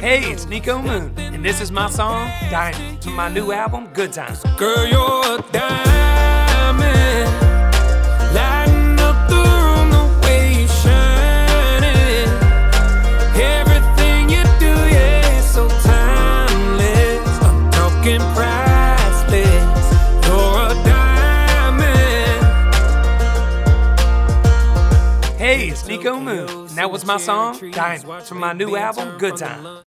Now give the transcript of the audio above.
Hey, it's Nico Moon, and this is my song, Diamond, from my new album, Good Times. Girl, you're a diamond, lighting up the room the way you shine it. Everything you do, yeah, is so timeless. I'm talking priceless. You're a diamond. Hey, it's Nico Moon, and that was my song, Diamond, from my new album, Good Times.